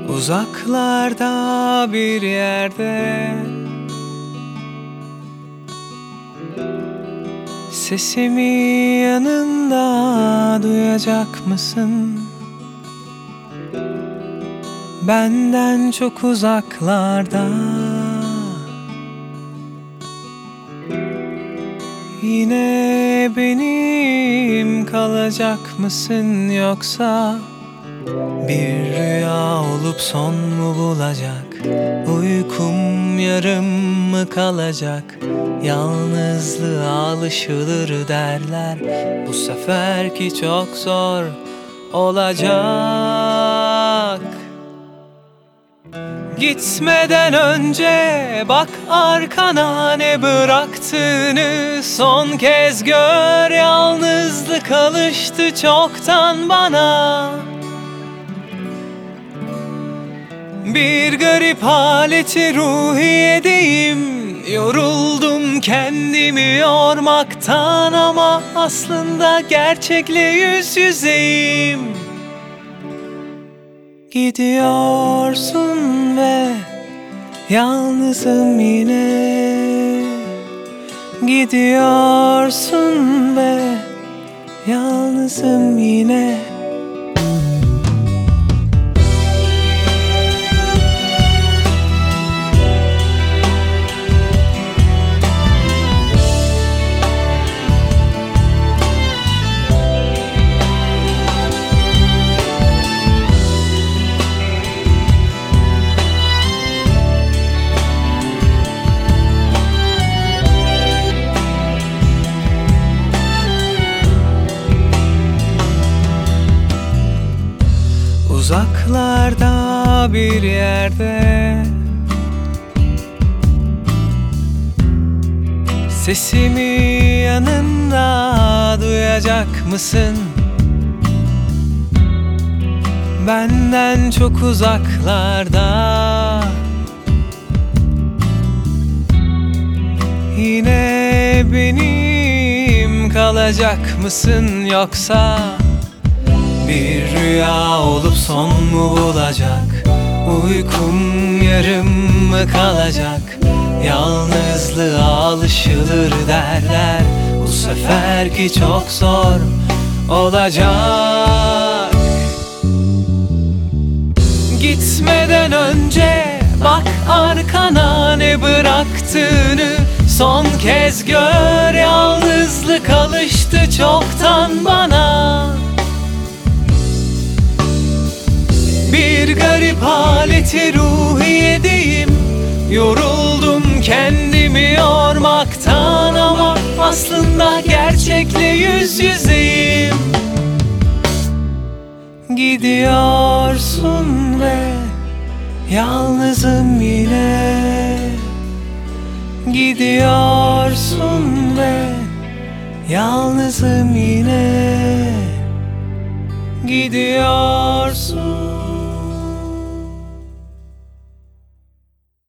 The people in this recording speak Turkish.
Uzaklarda bir yerde sesimi yanında duyacak mısın? Benden çok uzaklarda. Yine benim kalacak mısın, yoksa bir rüya olup son mu bulacak? Uykum yarım mı kalacak? Yalnızlığa alışılır derler. Bu seferki çok zor olacak. Gitmeden önce bak arkana ne bıraktığını, son kez gör. Yalnızlık alıştı çoktan bana. Bir garip haleti ruhiyedeyim. Yoruldum kendimi yormaktan, ama aslında gerçekle yüz yüzeyim. Gidiyorsun ve yalnızım yine. Gidiyorsun ve yalnızım yine. Uzaklarda bir yerde sesimi yanında duyacak mısın? Benden çok uzaklarda. Yine benim kalacak mısın, yoksa bir rüya olup son mu bulacak? Uykum yarım mı kalacak? Yalnızlığa alışılır derler. Bu seferki çok zor olacak. Gitmeden önce bak arkana ne bıraktığını, son kez gör. Yalnızlık alıştı çoktan bana. Bir garip haleti ruhiyedeyim. Yoruldum kendimi yormaktan, ama aslında gerçekle yüz yüzeyim. Gidiyorsun ve yalnızım yine. Gidiyorsun ve yalnızım yine. Gidiyorsun.